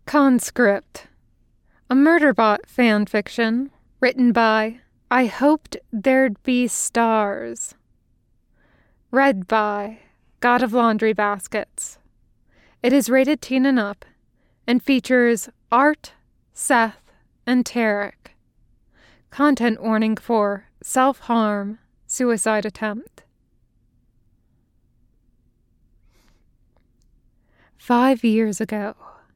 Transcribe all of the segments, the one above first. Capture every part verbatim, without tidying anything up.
Conscript, a Murderbot fanfiction written by I Hoped There'd Be Stars. Read by God of Laundry Baskets. It is rated teen and up and features Art, Seth, and Tarek. Content warning for self-harm, suicide attempt. Five years ago.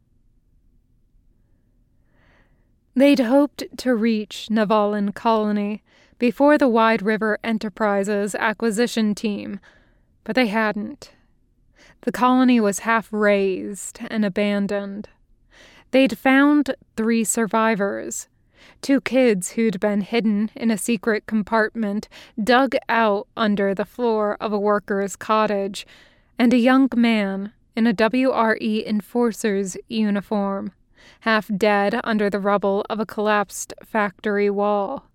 They'd hoped to reach Navalin Colony before the Wide River Enterprises acquisition team, but they hadn't. The colony was half razed and abandoned. They'd found three survivors, two kids who'd been hidden in a secret compartment dug out under the floor of a worker's cottage, and a young man in a W R E enforcer's uniform, half dead under the rubble of a collapsed factory wall.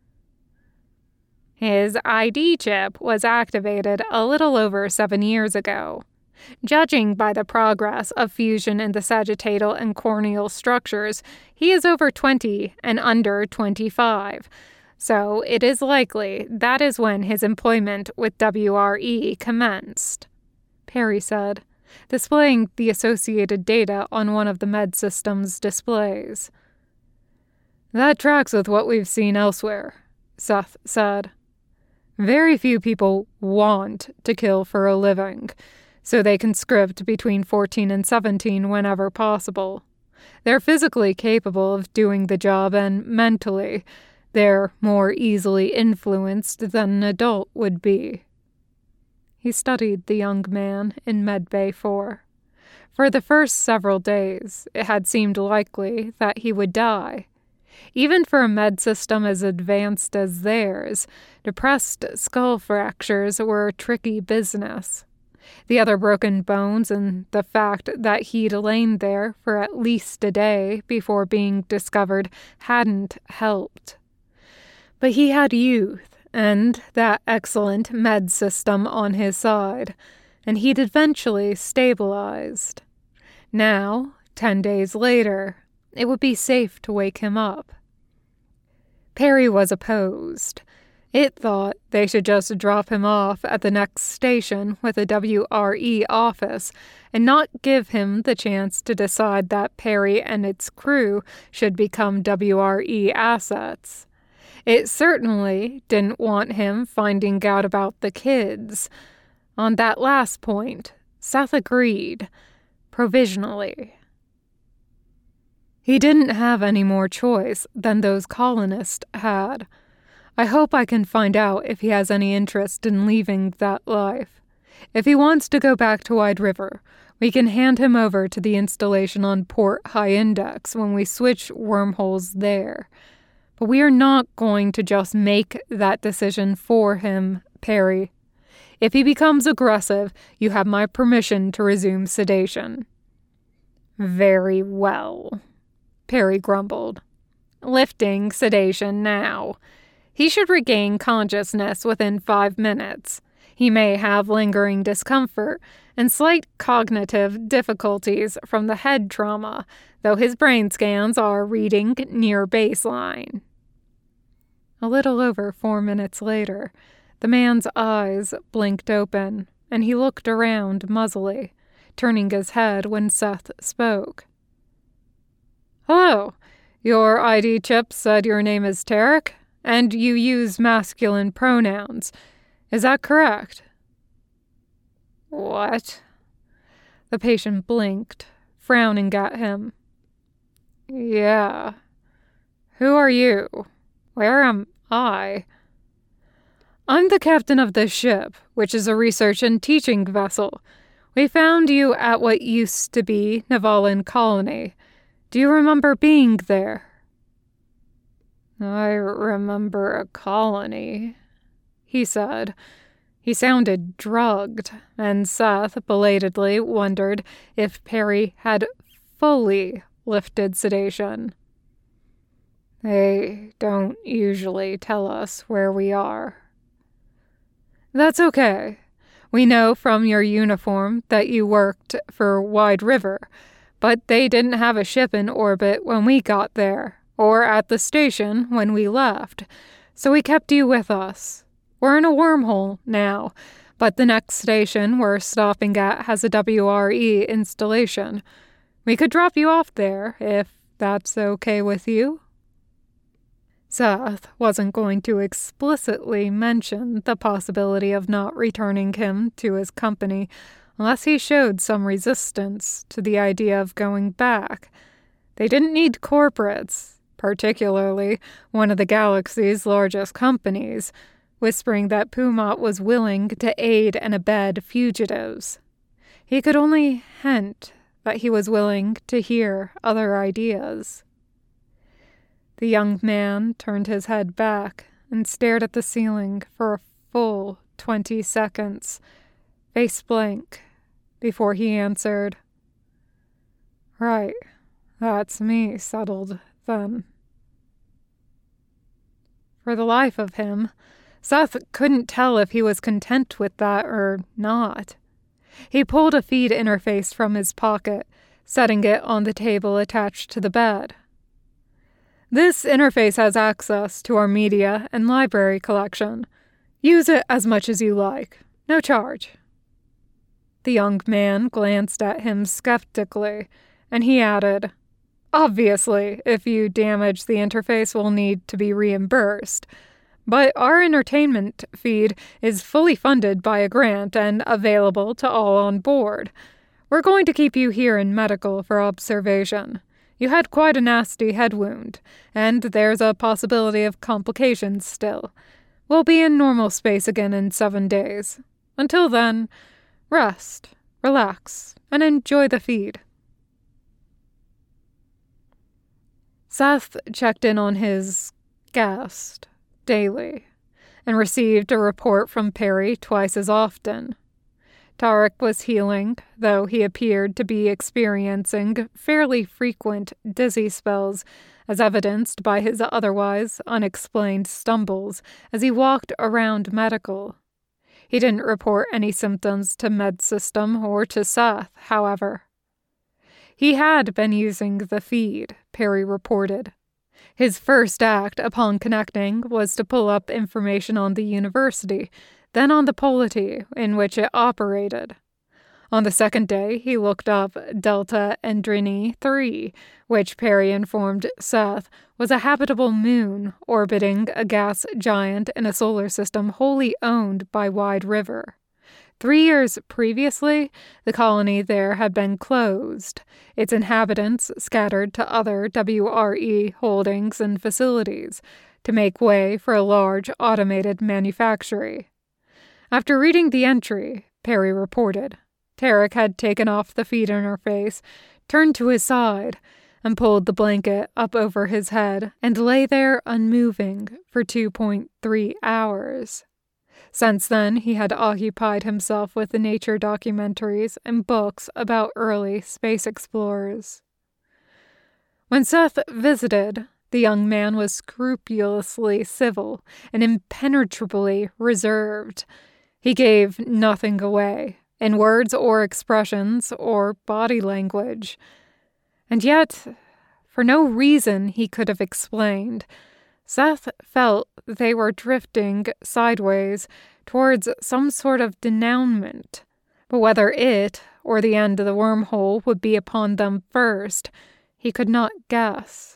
His I D chip was activated a little over seven years ago. Judging by the progress of fusion in the sagittal and corneal structures, he is over twenty and under twenty-five, so it is likely that is when his employment with W R E commenced, Perry said, displaying the associated data on one of the med system's displays. That tracks with what we've seen elsewhere, Seth said. Very few people want to kill for a living, so they conscript between fourteen and seventeen whenever possible. They're physically capable of doing the job, and mentally, they're more easily influenced than an adult would be. He studied the young man in Medbay four. For the first several days, it had seemed likely that he would die. Even for a med system as advanced as theirs, depressed skull fractures were a tricky business. The other broken bones and the fact that he'd lain there for at least a day before being discovered hadn't helped. But he had youth and that excellent med system on his side, and he'd eventually stabilized. Now, ten days later, it would be safe to wake him up. Perry was opposed. It thought they should just drop him off at the next station with a W R E office and not give him the chance to decide that Perry and its crew should become W R E assets. It certainly didn't want him finding out about the kids. On that last point, Seth agreed, provisionally. He didn't have any more choice than those colonists had. I hope I can find out if he has any interest in leaving that life. If he wants to go back to Wide River, we can hand him over to the installation on Port High Index when we switch wormholes there. But we are not going to just make that decision for him, Perry. If he becomes aggressive, you have my permission to resume sedation. Very well, Perry grumbled. Lifting sedation now. He should regain consciousness within five minutes. He may have lingering discomfort and slight cognitive difficulties from the head trauma, though his brain scans are reading near baseline. A little over four minutes later, the man's eyes blinked open, and he looked around muzzily, turning his head when Seth spoke. Hello. Your I D chip said your name is Tarek, and you use masculine pronouns. Is that correct? What? The patient blinked, frowning at him. Yeah. Who are you? Where am I? I'm the captain of this ship, which is a research and teaching vessel. We found you at what used to be Navalin Colony. Do you remember being there? I remember a colony, he said. He sounded drugged, and Seth belatedly wondered if Perry had fully lifted sedation. They don't usually tell us where we are. That's okay. We know from your uniform that you worked for Wide River, But they didn't have a ship in orbit when we got there, or at the station when we left, so we kept you with us. We're in a wormhole now, but the next station we're stopping at has a W R E installation. We could drop you off there, if that's okay with you." Seth wasn't going to explicitly mention the possibility of not returning him to his company unless he showed some resistance to the idea of going back. They didn't need corporates, particularly one of the galaxy's largest companies, whispering that Pumat was willing to aid and abet fugitives. He could only hint that he was willing to hear other ideas. The young man turned his head back and stared at the ceiling for a full twenty seconds, face blank, before he answered, "Right, that's me settled then." For the life of him, Seth couldn't tell if he was content with that or not. He pulled a feed interface from his pocket, setting it on the table attached to the bed. "This interface has access to our media and library collection. Use it as much as you like. No charge." The young man glanced at him skeptically, and he added, "Obviously, if you damage the interface, we'll need to be reimbursed. But our entertainment feed is fully funded by a grant and available to all on board. We're going to keep you here in medical for observation. You had quite a nasty head wound, and there's a possibility of complications still. We'll be in normal space again in seven days. Until then, rest, relax, and enjoy the feed." Seth checked in on his guest daily and received a report from Perry twice as often. Tarek was healing, though he appeared to be experiencing fairly frequent dizzy spells, as evidenced by his otherwise unexplained stumbles as he walked around medical. He didn't report any symptoms to MedSystem or to Seth, however. He had been using the feed, Perry reported. His first act upon connecting was to pull up information on the university, then on the polity in which it operated. On the second day, he looked up Delta Endrini three, which Perry informed Seth was a habitable moon orbiting a gas giant in a solar system wholly owned by Wide River. Three years previously, the colony there had been closed, its inhabitants scattered to other W R E holdings and facilities, to make way for a large automated manufactory. After reading the entry, Perry reported, Tarek had taken off the feed interface, turned to his side, and pulled the blanket up over his head and lay there unmoving for two point three hours. Since then, he had occupied himself with the nature documentaries and books about early space explorers. When Seth visited, the young man was scrupulously civil and impenetrably reserved. He gave nothing away, in words or expressions or body language. And yet, for no reason he could have explained, Seth felt they were drifting sideways towards some sort of denouement. But whether it or the end of the wormhole would be upon them first, he could not guess.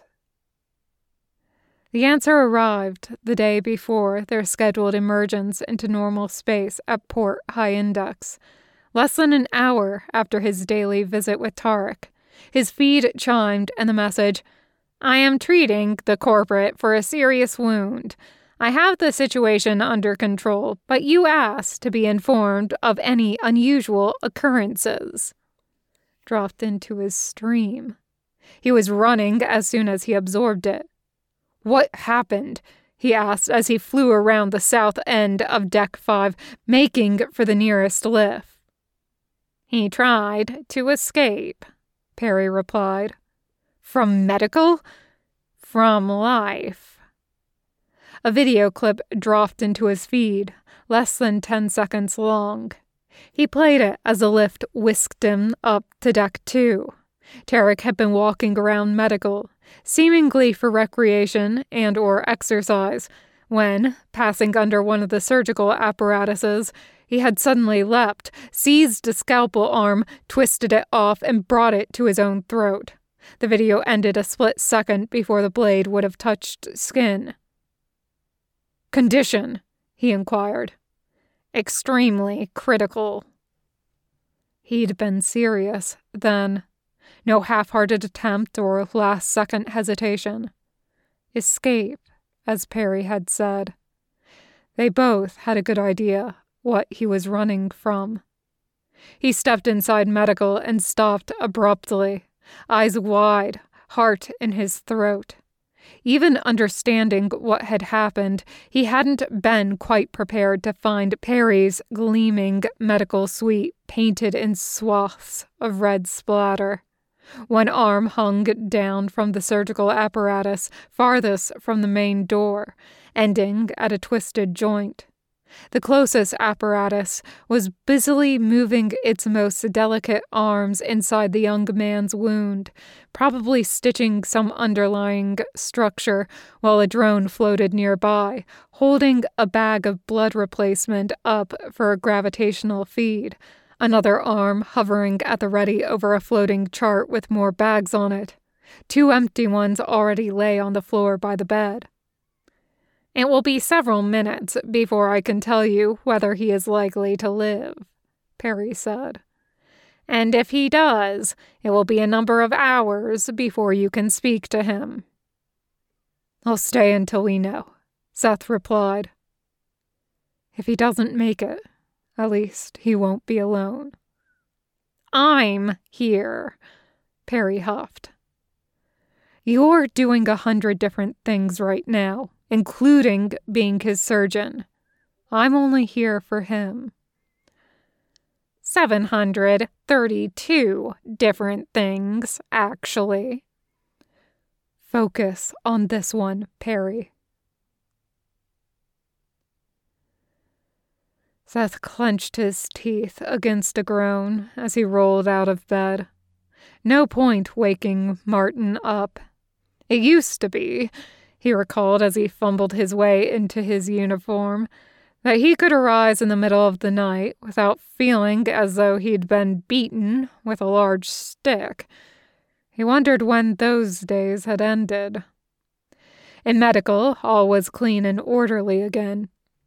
The answer arrived the day before their scheduled emergence into normal space at Port High Index, less than an hour after his daily visit with Tarek. His feed chimed, and the message, "I am treating the corporate for a serious wound. I have the situation under control, but you asked to be informed of any unusual occurrences," dropped into his stream. He was running as soon as he absorbed it. "What happened?" he asked as he flew around the south end of Deck five, making for the nearest lift. "He tried to escape," Perry replied. "From medical?" "From life." A video clip dropped into his feed, less than ten seconds long. He played it as the lift whisked him up to Deck two. Tarek had been walking around medical, seemingly for recreation and or exercise, when, passing under one of the surgical apparatuses, he had suddenly leapt, seized a scalpel arm, twisted it off, and brought it to his own throat. The video ended a split second before the blade would have touched skin. "Condition?" he inquired. "Extremely critical." He'd been serious, then. No half-hearted attempt or last-second hesitation. Escape, as Perry had said. They both had a good idea what he was running from. He stepped inside medical and stopped abruptly, eyes wide, heart in his throat. Even understanding what had happened, he hadn't been quite prepared to find Perry's gleaming medical suite painted in swaths of red splatter. One arm hung down from the surgical apparatus farthest from the main door, ending at a twisted joint. The closest apparatus was busily moving its most delicate arms inside the young man's wound, probably stitching some underlying structure, while a drone floated nearby, holding a bag of blood replacement up for a gravitational feed, another arm hovering at the ready over a floating chart with more bags on it. Two empty ones already lay on the floor by the bed. "It will be several minutes before I can tell you whether he is likely to live," Perry said. "And if he does, it will be a number of hours before you can speak to him." "I'll stay until we know," Seth replied. "If he doesn't make it, at least he won't be alone." "I'm here," Perry huffed. "You're doing a hundred different things right now, including being his surgeon. I'm only here for him." seven hundred thirty-two different things, actually." "Focus on this one, Perry." Seth clenched his teeth against a groan as he rolled out of bed. No point waking Martin up. It used to be, he recalled as he fumbled his way into his uniform, that he could arise in the middle of the night without feeling as though he'd been beaten with a large stick. He wondered when those days had ended. In medical, all was clean and orderly again.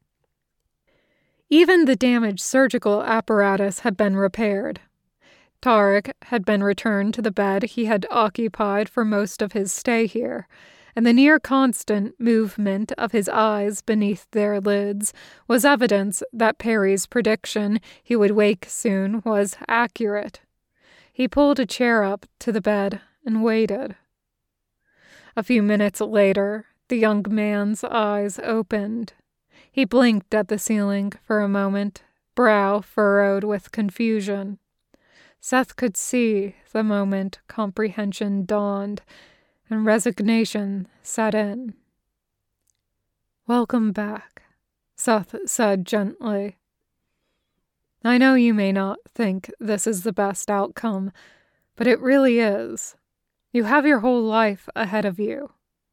Even the damaged surgical apparatus had been repaired. Tarek had been returned to the bed he had occupied for most of his stay here, and the near-constant movement of his eyes beneath their lids was evidence that Perry's prediction he would wake soon was accurate. He pulled a chair up to the bed and waited. A few minutes later, the young man's eyes opened. He blinked at the ceiling for a moment, brow furrowed with confusion. Seth could see the moment comprehension dawned, and resignation set in. "Welcome back," Seth said gently. "I know you may not think this is the best outcome, but it really is. You have your whole life ahead of you."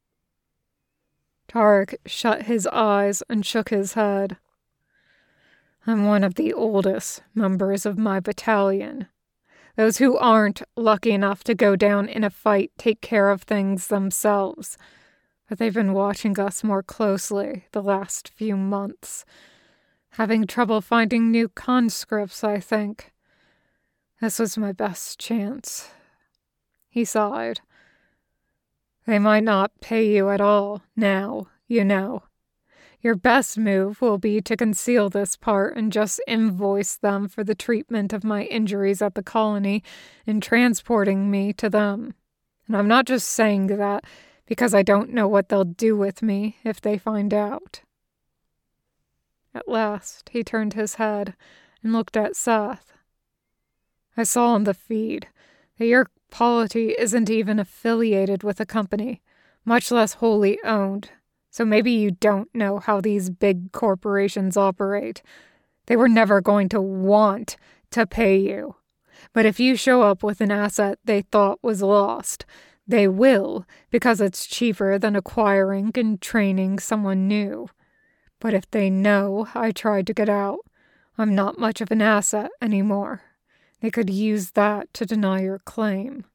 Tarek shut his eyes and shook his head. "I'm one of the oldest members of my battalion. Those who aren't lucky enough to go down in a fight take care of things themselves. But they've been watching us more closely the last few months. Having trouble finding new conscripts, I think. This was my best chance." He sighed. "They might not pay you at all now, you know. Your best move will be to conceal this part and just invoice them for the treatment of my injuries at the colony and transporting me to them. And I'm not just saying that because I don't know what they'll do with me if they find out." At last, he turned his head and looked at Seth. "I saw on the feed that your polity isn't even affiliated with the company, much less wholly owned. So maybe you don't know how these big corporations operate. They were never going to want to pay you. But if you show up with an asset they thought was lost, they will, because it's cheaper than acquiring and training someone new. But if they know I tried to get out, I'm not much of an asset anymore. They could use that to deny your claim.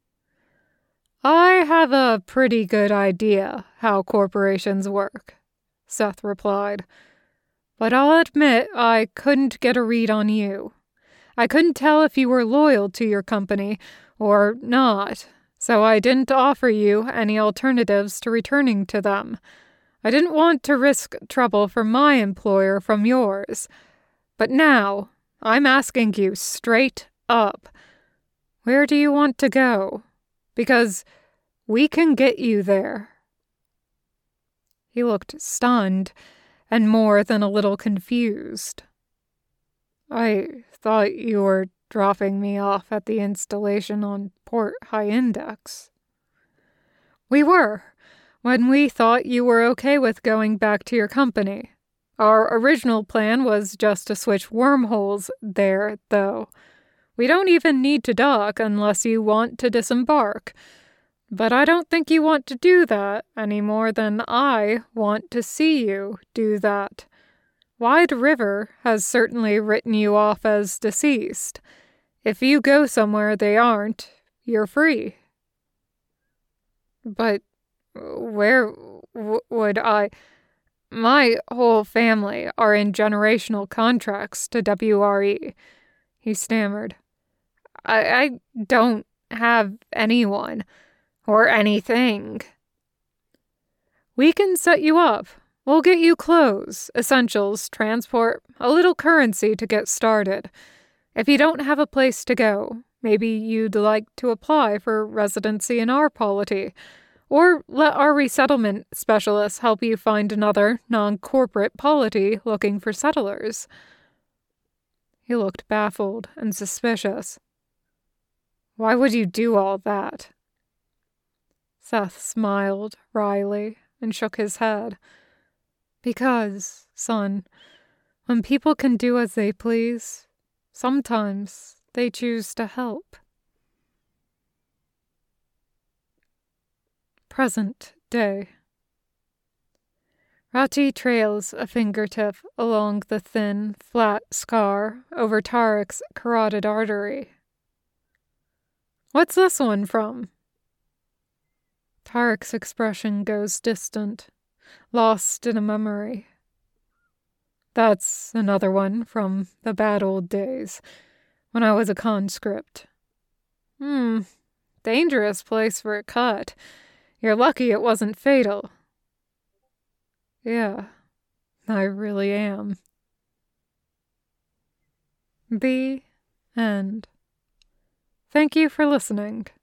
I have a pretty good idea how corporations work, Seth replied. But I'll admit I couldn't get a read on you. I couldn't tell if you were loyal to your company or not, so I didn't offer you any alternatives to returning to them. I didn't want to risk trouble for my employer from yours. But now, I'm asking you straight up, where do you want to go? Because we can get you there. He looked stunned and more than a little confused. I thought you were dropping me off at the installation on Port High Index. We were, when we thought you were okay with going back to your company. Our original plan was just to switch wormholes there, though. We don't even need to dock unless you want to disembark. But I don't think you want to do that any more than I want to see you do that. Wide River has certainly written you off as deceased. If you go somewhere they aren't, you're free. But where w- would I... My whole family are in generational contracts to W R E, he stammered. I, I don't have anyone or anything. We can set you up. We'll get you clothes, essentials, transport, a little currency to get started. If you don't have a place to go, maybe you'd like to apply for residency in our polity. Or let our resettlement specialists help you find another non-corporate polity looking for settlers. He looked baffled and suspicious. Why would you do all that? Seth smiled wryly and shook his head. Because, son, when people can do as they please, sometimes they choose to help. Present day. Rati trails a fingertip along the thin, flat scar over Tarek's carotid artery. What's this one from? Tarek's expression goes distant, lost in a memory. That's another one from the bad old days, when I was a conscript. Hmm, dangerous place for a cut. You're lucky it wasn't fatal. Yeah, I really am. The end. Thank you for listening.